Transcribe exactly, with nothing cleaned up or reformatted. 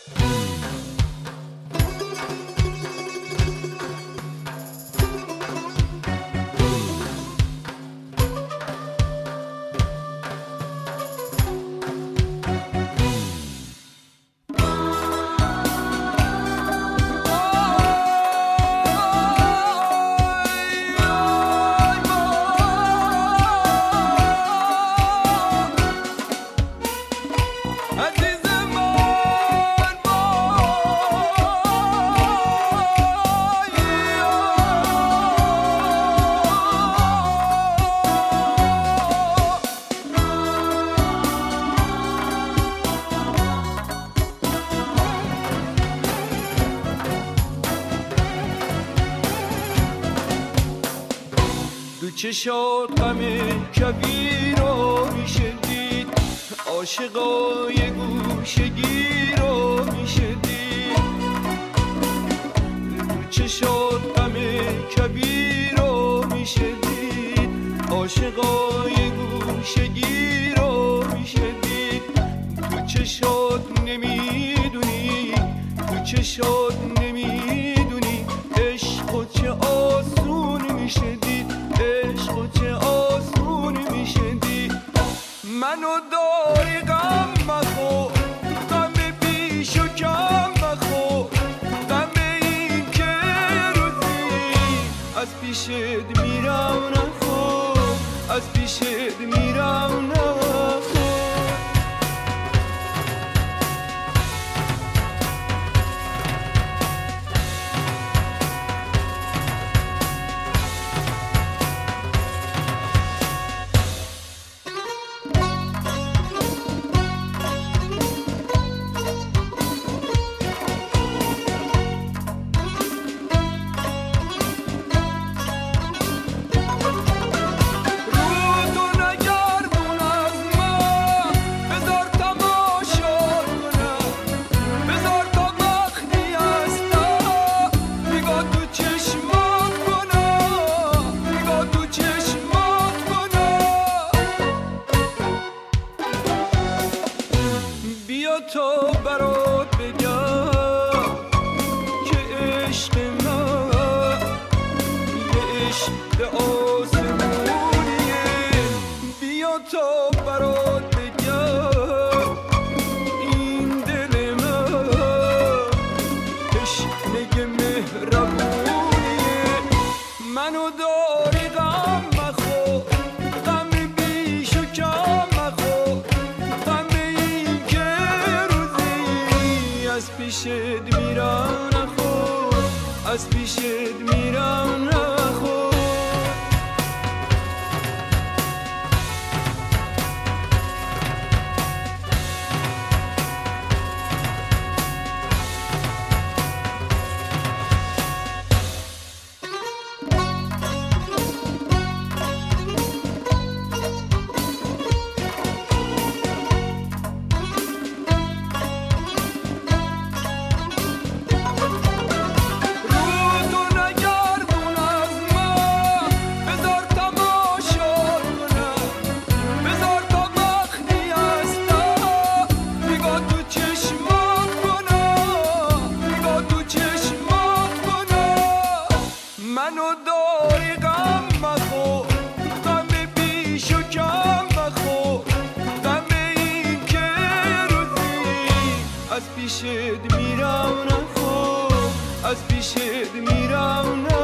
چشات غم کبیر رو میشه دید، عاشقای گوشگیر رو میشه دید. تو چشات غم کبیر رو میشه دید، عاشقای گوشگیر رو میشه دید. تو چشات نمیدونی، تو چشات نمیدونی عشق و چه آسون میشه دید، عشق و چه آسون میشه دید. منو داری غم مخور، غم بیش و کم مخور، غم این که روزی از پیشت میرم نخور، از پیشت میرم نخور. تو برات بگم که عشق من یه عشق آسمونیه. بیا تو برات بگم این دل من تشنه مهربونیه. منو داری غم مخور، غم بیش و کم مخور، از پیشت میرم نخور، از پیشت میرم نخور. منو داری غم مخور، غم بیش و کم مخور، غم این که روزی از پیشت میرم نخور، از پیشت میرم نخور.